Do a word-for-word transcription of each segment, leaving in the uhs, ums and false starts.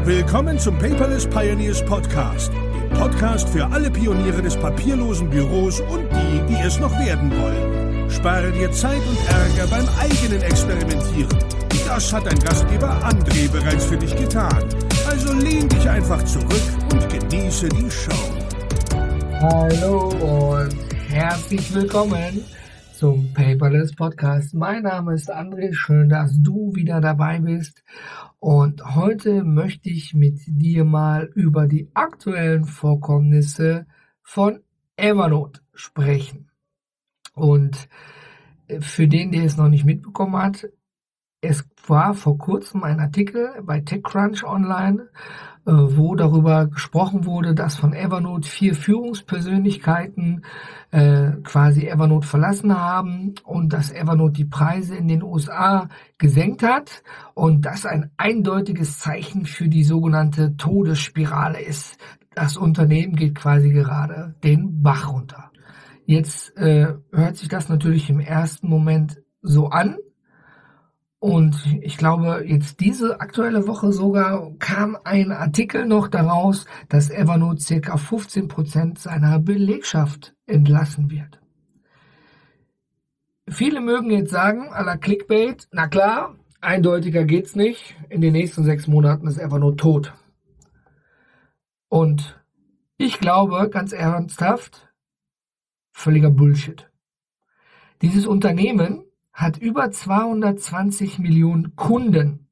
Willkommen zum Paperless Pioneers Podcast, dem Podcast für alle Pioniere des papierlosen Büros und die, die es noch werden wollen. Spare dir Zeit und Ärger beim eigenen Experimentieren. Das hat dein Gastgeber André bereits für dich getan. Also lehn dich einfach zurück und genieße die Show. Hallo und herzlich willkommen zum Paperless Podcast. Mein Name ist André, schön, dass du wieder dabei bist. Und heute möchte ich mit dir mal über die aktuellen Vorkommnisse von Evernote sprechen. Und für den, der es noch nicht mitbekommen hat, es war vor kurzem ein Artikel bei TechCrunch online, wo darüber gesprochen wurde, dass von Evernote vier Führungspersönlichkeiten äh, quasi Evernote verlassen haben und dass Evernote die Preise in den U S A gesenkt hat und das ein eindeutiges Zeichen für die sogenannte Todesspirale ist. Das Unternehmen geht quasi gerade den Bach runter. Jetzt äh, hört sich das natürlich im ersten Moment so an. Und ich glaube, jetzt diese aktuelle Woche sogar kam ein Artikel noch daraus, dass Evernote ca. fünfzehn Prozent seiner Belegschaft entlassen wird. Viele mögen jetzt sagen, à la Clickbait, na klar, eindeutiger geht's nicht. In den nächsten sechs Monaten ist Evernote tot. Und ich glaube, ganz ernsthaft, völliger Bullshit. Dieses Unternehmen hat über zweihundertzwanzig Millionen Kunden.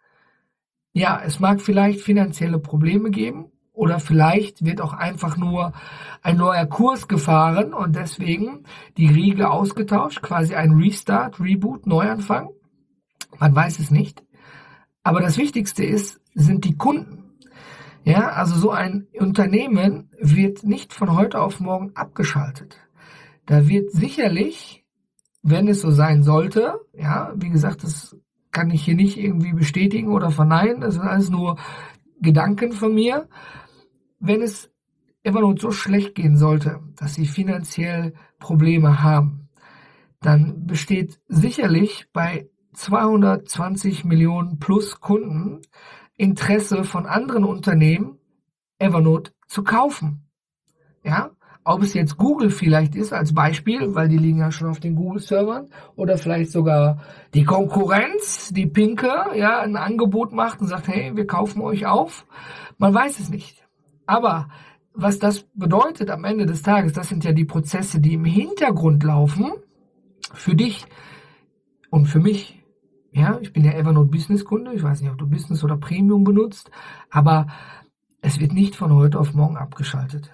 Ja, es mag vielleicht finanzielle Probleme geben oder vielleicht wird auch einfach nur ein neuer Kurs gefahren und deswegen die Riege ausgetauscht, quasi ein Restart, Reboot, Neuanfang. Man weiß es nicht. Aber das Wichtigste ist, sind die Kunden. Ja, also so ein Unternehmen wird nicht von heute auf morgen abgeschaltet. Da wird sicherlich, wenn es so sein sollte, ja, wie gesagt, das kann ich hier nicht irgendwie bestätigen oder verneinen, das sind alles nur Gedanken von mir. Wenn es Evernote so schlecht gehen sollte, dass sie finanziell Probleme haben, dann besteht sicherlich bei zweihundertzwanzig Millionen plus Kunden Interesse von anderen Unternehmen, Evernote zu kaufen. Ja, ob es jetzt Google vielleicht ist als Beispiel, weil die liegen ja schon auf den Google-Servern, oder vielleicht sogar die Konkurrenz, die Pinke, ja, ein Angebot macht und sagt, hey, wir kaufen euch auf. Man weiß es nicht. Aber was das bedeutet am Ende des Tages, das sind ja die Prozesse, die im Hintergrund laufen, für dich und für mich. Ja, ich bin ja Evernote Business-Kunde, ich weiß nicht, ob du Business oder Premium benutzt, aber es wird nicht von heute auf morgen abgeschaltet.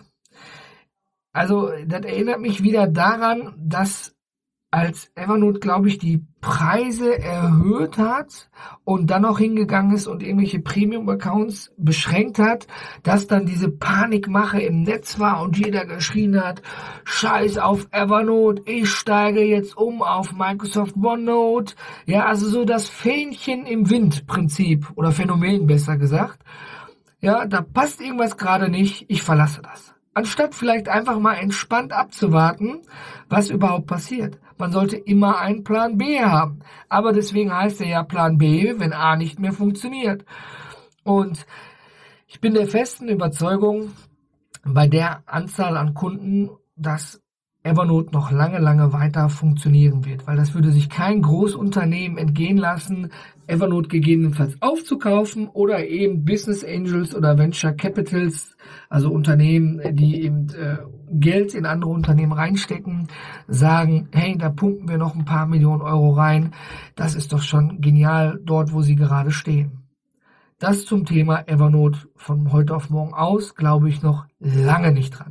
Also das erinnert mich wieder daran, dass als Evernote, glaube ich, die Preise erhöht hat und dann noch hingegangen ist und irgendwelche Premium-Accounts beschränkt hat, dass dann diese Panikmache im Netz war und jeder geschrien hat, Scheiß auf Evernote, ich steige jetzt um auf Microsoft OneNote. Ja, also so das Fähnchen im Wind-Prinzip oder Phänomen besser gesagt. Ja, da passt irgendwas gerade nicht, ich verlasse das. Anstatt vielleicht einfach mal entspannt abzuwarten, was überhaupt passiert. Man sollte immer einen Plan B haben. Aber deswegen heißt er ja Plan B, wenn A nicht mehr funktioniert. Und ich bin der festen Überzeugung, bei der Anzahl an Kunden, dass Evernote noch lange, lange weiter funktionieren wird. Weil das würde sich kein Großunternehmen entgehen lassen, Evernote gegebenenfalls aufzukaufen oder eben Business Angels oder Venture Capitals, also Unternehmen, die eben äh, Geld in andere Unternehmen reinstecken, sagen, hey, da pumpen wir noch ein paar Millionen Euro rein. Das ist doch schon genial dort, wo sie gerade stehen. Das zum Thema Evernote von heute auf morgen aus, glaube ich, noch lange nicht dran.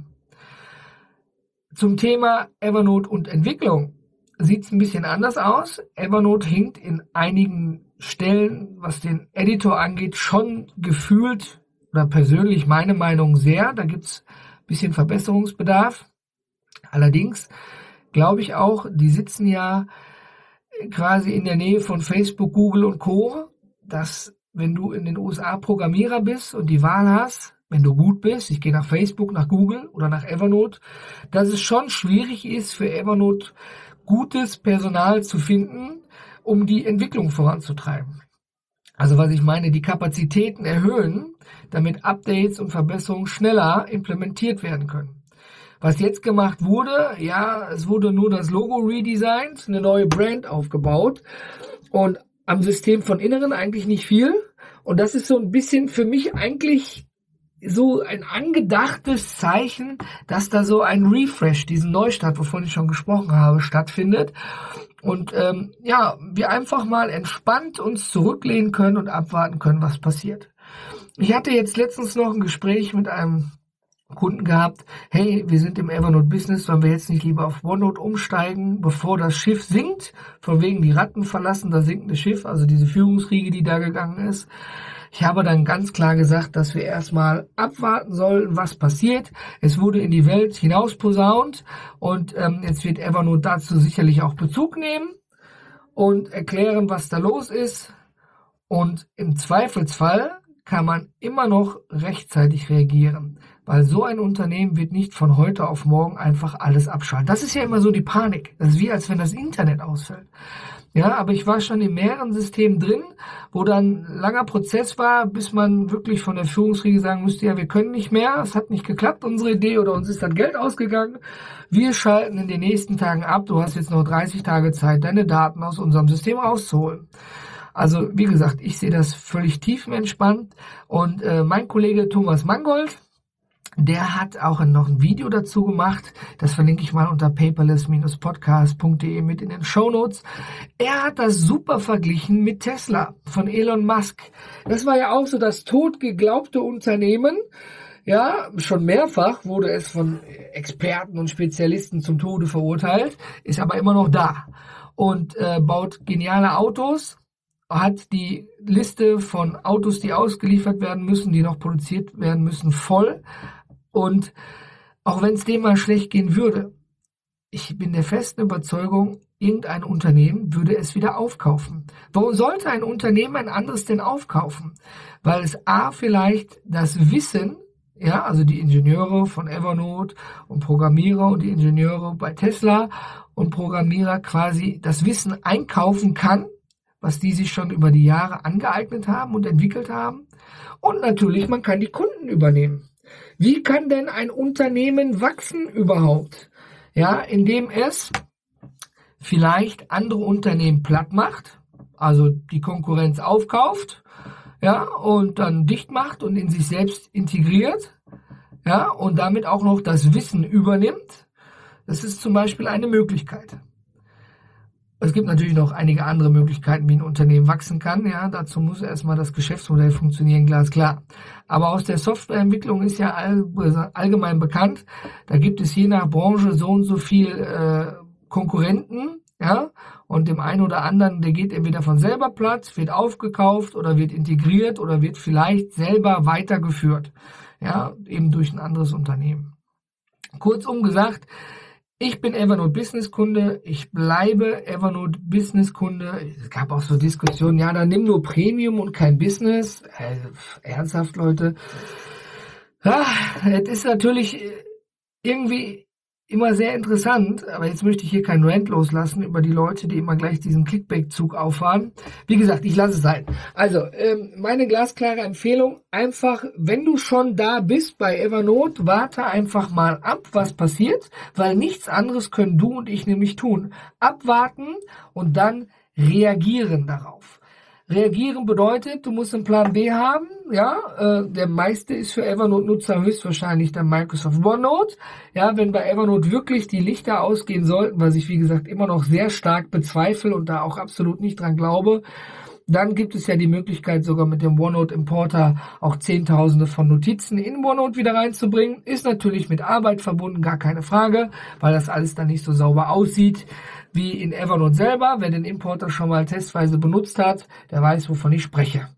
Zum Thema Evernote und Entwicklung sieht es ein bisschen anders aus. Evernote hinkt in einigen Stellen, was den Editor angeht, schon gefühlt oder persönlich meine Meinung sehr. Da gibt es ein bisschen Verbesserungsbedarf. Allerdings glaube ich auch, die sitzen ja quasi in der Nähe von Facebook, Google und Co., dass wenn du in den U S A Programmierer bist und die Wahl hast, wenn du gut bist, ich gehe nach Facebook, nach Google oder nach Evernote, dass es schon schwierig ist für Evernote gutes Personal zu finden, um die Entwicklung voranzutreiben. Also was ich meine, die Kapazitäten erhöhen, damit Updates und Verbesserungen schneller implementiert werden können. Was jetzt gemacht wurde, ja, es wurde nur das Logo redesigned, eine neue Brand aufgebaut und am System von Inneren eigentlich nicht viel. Und das ist so ein bisschen für mich eigentlich so ein angedachtes Zeichen, dass da so ein Refresh, diesen Neustart, wovon ich schon gesprochen habe, stattfindet. Und ähm, ja, wir einfach mal entspannt uns zurücklehnen können und abwarten können, was passiert. Ich hatte jetzt letztens noch ein Gespräch mit einem Kunden gehabt, hey, wir sind im Evernote Business, sollen wir jetzt nicht lieber auf OneNote umsteigen, bevor das Schiff sinkt, von wegen die Ratten verlassen das sinkende Schiff, also diese Führungsriege, die da gegangen ist. Ich habe dann ganz klar gesagt, dass wir erstmal abwarten sollen, was passiert. Es wurde in die Welt hinaus posaunt und ähm, jetzt wird Evernote dazu sicherlich auch Bezug nehmen und erklären, was da los ist. Und im Zweifelsfall kann man immer noch rechtzeitig reagieren, weil so ein Unternehmen wird nicht von heute auf morgen einfach alles abschalten. Das ist ja immer so die Panik. Das ist wie, als wenn das Internet ausfällt. Ja, aber ich war schon in mehreren Systemen drin, wo dann ein langer Prozess war, bis man wirklich von der Führungsriege sagen müsste, ja, wir können nicht mehr, es hat nicht geklappt, unsere Idee, oder uns ist das Geld ausgegangen. Wir schalten in den nächsten Tagen ab, du hast jetzt noch dreißig Tage Zeit, deine Daten aus unserem System rauszuholen. Also, wie gesagt, ich sehe das völlig tiefenentspannt und äh, mein Kollege Thomas Mangold, der hat auch noch ein Video dazu gemacht, das verlinke ich mal unter paperless Bindestrich podcast punkt de mit in den Shownotes. Er hat das super verglichen mit Tesla von Elon Musk. Das war ja auch so das totgeglaubte Unternehmen. Ja, schon mehrfach wurde es von Experten und Spezialisten zum Tode verurteilt, ist aber immer noch da und äh, baut geniale Autos, hat die Liste von Autos, die ausgeliefert werden müssen, die noch produziert werden müssen, voll. Und auch wenn es dem mal schlecht gehen würde, ich bin der festen Überzeugung, irgendein Unternehmen würde es wieder aufkaufen. Warum sollte ein Unternehmen ein anderes denn aufkaufen? Weil es A, vielleicht das Wissen, ja, also die Ingenieure von Evernote und Programmierer und die Ingenieure bei Tesla und Programmierer quasi das Wissen einkaufen kann, was die sich schon über die Jahre angeeignet haben und entwickelt haben. Und natürlich, man kann die Kunden übernehmen. Wie kann denn ein Unternehmen wachsen überhaupt? Ja, indem es vielleicht andere Unternehmen platt macht, also die Konkurrenz aufkauft, ja, und dann dicht macht und in sich selbst integriert, ja, und damit auch noch das Wissen übernimmt. Das ist zum Beispiel eine Möglichkeit. Es gibt natürlich noch einige andere Möglichkeiten, wie ein Unternehmen wachsen kann. Ja, dazu muss erstmal das Geschäftsmodell funktionieren, glasklar. Aber aus der Softwareentwicklung ist ja all, allgemein bekannt, da gibt es je nach Branche so und so viel äh, Konkurrenten, ja, und dem einen oder anderen, der geht entweder von selber platt, wird aufgekauft oder wird integriert oder wird vielleicht selber weitergeführt, ja, eben durch ein anderes Unternehmen. Kurzum gesagt, ich bin Evernote Business Kunde, ich bleibe Evernote Business Kunde. Es gab auch so Diskussionen, ja, dann nimm nur Premium und kein Business. Äh, ernsthaft, Leute. Ja, es ist natürlich irgendwie immer sehr interessant, aber jetzt möchte ich hier keinen Rant loslassen über die Leute, die immer gleich diesen Clickbait-Zug auffahren. Wie gesagt, ich lasse es sein. Also, ähm, meine glasklare Empfehlung, einfach, wenn du schon da bist bei Evernote, warte einfach mal ab, was passiert, weil nichts anderes können du und ich nämlich tun. Abwarten und dann reagieren darauf. Reagieren bedeutet, du musst einen Plan B haben, ja, äh, der meiste ist für Evernote-Nutzer höchstwahrscheinlich der Microsoft OneNote, ja, wenn bei Evernote wirklich die Lichter ausgehen sollten, was ich wie gesagt immer noch sehr stark bezweifle und da auch absolut nicht dran glaube, dann gibt es ja die Möglichkeit sogar mit dem OneNote-Importer auch Zehntausende von Notizen in OneNote wieder reinzubringen, ist natürlich mit Arbeit verbunden, gar keine Frage, weil das alles dann nicht so sauber aussieht wie in Evernote selber. Wer den Importer schon mal testweise benutzt hat, der weiß, wovon ich spreche.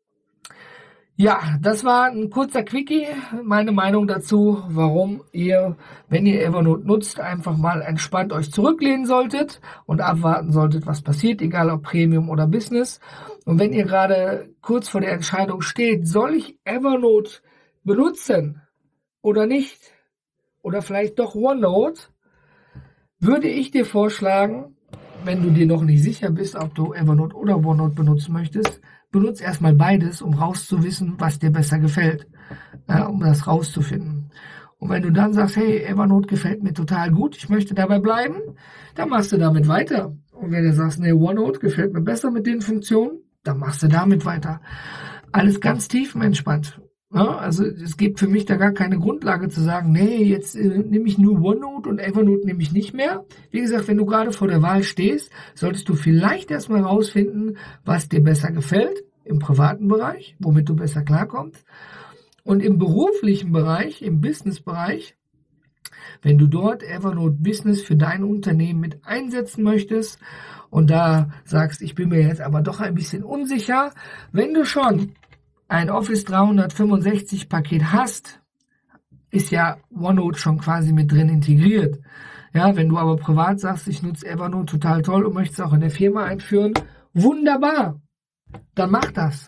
Ja, das war ein kurzer Quickie, meine Meinung dazu, warum ihr, wenn ihr Evernote nutzt, einfach mal entspannt euch zurücklehnen solltet und abwarten solltet, was passiert, egal ob Premium oder Business. Und wenn ihr gerade kurz vor der Entscheidung steht, soll ich Evernote benutzen oder nicht, oder vielleicht doch OneNote, würde ich dir vorschlagen, wenn du dir noch nicht sicher bist, ob du Evernote oder OneNote benutzen möchtest, benutze erstmal beides, um rauszuwissen, was dir besser gefällt, ja, um das rauszufinden. Und wenn du dann sagst, hey, Evernote gefällt mir total gut, ich möchte dabei bleiben, dann machst du damit weiter. Und wenn du sagst, nee, OneNote gefällt mir besser mit den Funktionen, dann machst du damit weiter. Alles ganz tiefenentspannt. Ja, also es gibt für mich da gar keine Grundlage zu sagen, nee, jetzt äh, nehme ich nur OneNote und Evernote nehme ich nicht mehr. Wie gesagt, wenn du gerade vor der Wahl stehst, solltest du vielleicht erstmal rausfinden, was dir besser gefällt im privaten Bereich, womit du besser klarkommst. Und im beruflichen Bereich, im Business-Bereich, wenn du dort Evernote Business für dein Unternehmen mit einsetzen möchtest und da sagst, ich bin mir jetzt aber doch ein bisschen unsicher, wenn du schon ein Office dreihundertfünfundsechzig Paket hast, ist ja OneNote schon quasi mit drin integriert. Ja, wenn du aber privat sagst, ich nutze Evernote total toll und möchtest es auch in der Firma einführen, wunderbar, dann mach das.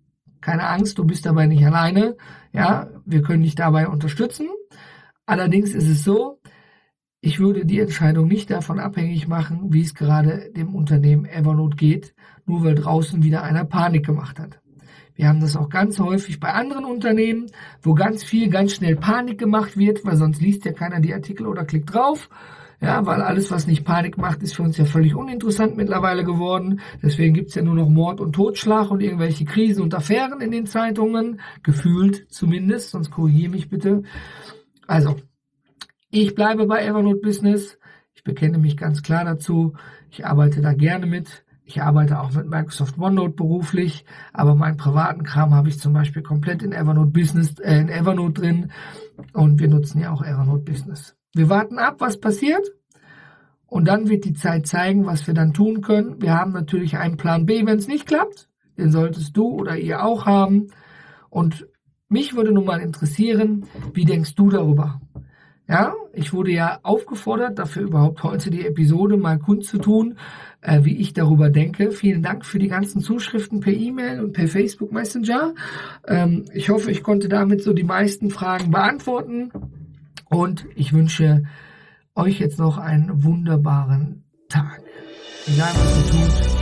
Keine Angst, du bist dabei nicht alleine. Ja, wir können dich dabei unterstützen. Allerdings ist es so, ich würde die Entscheidung nicht davon abhängig machen, wie es gerade dem Unternehmen Evernote geht, nur weil draußen wieder einer Panik gemacht hat. Wir haben das auch ganz häufig bei anderen Unternehmen, wo ganz viel, ganz schnell Panik gemacht wird, weil sonst liest ja keiner die Artikel oder klickt drauf. Ja, weil alles, was nicht Panik macht, ist für uns ja völlig uninteressant mittlerweile geworden. Deswegen gibt's ja nur noch Mord und Totschlag und irgendwelche Krisen und Affären in den Zeitungen. Gefühlt zumindest, sonst korrigiere mich bitte. Also, ich bleibe bei Evernote Business. Ich bekenne mich ganz klar dazu. Ich arbeite da gerne mit. Ich arbeite auch mit Microsoft OneNote beruflich, aber meinen privaten Kram habe ich zum Beispiel komplett in Evernote Business, äh, in Evernote drin und wir nutzen ja auch Evernote Business. Wir warten ab, was passiert und dann wird die Zeit zeigen, was wir dann tun können. Wir haben natürlich einen Plan B, wenn es nicht klappt. Den solltest du oder ihr auch haben. Und mich würde nun mal interessieren, wie denkst du darüber? Ja, ich wurde ja aufgefordert, dafür überhaupt heute die Episode mal kundzutun, äh, wie ich darüber denke. Vielen Dank für die ganzen Zuschriften per E-Mail und per Facebook Messenger. Ähm, ich hoffe, ich konnte damit so die meisten Fragen beantworten. Und ich wünsche euch jetzt noch einen wunderbaren Tag. Egal was ihr tut.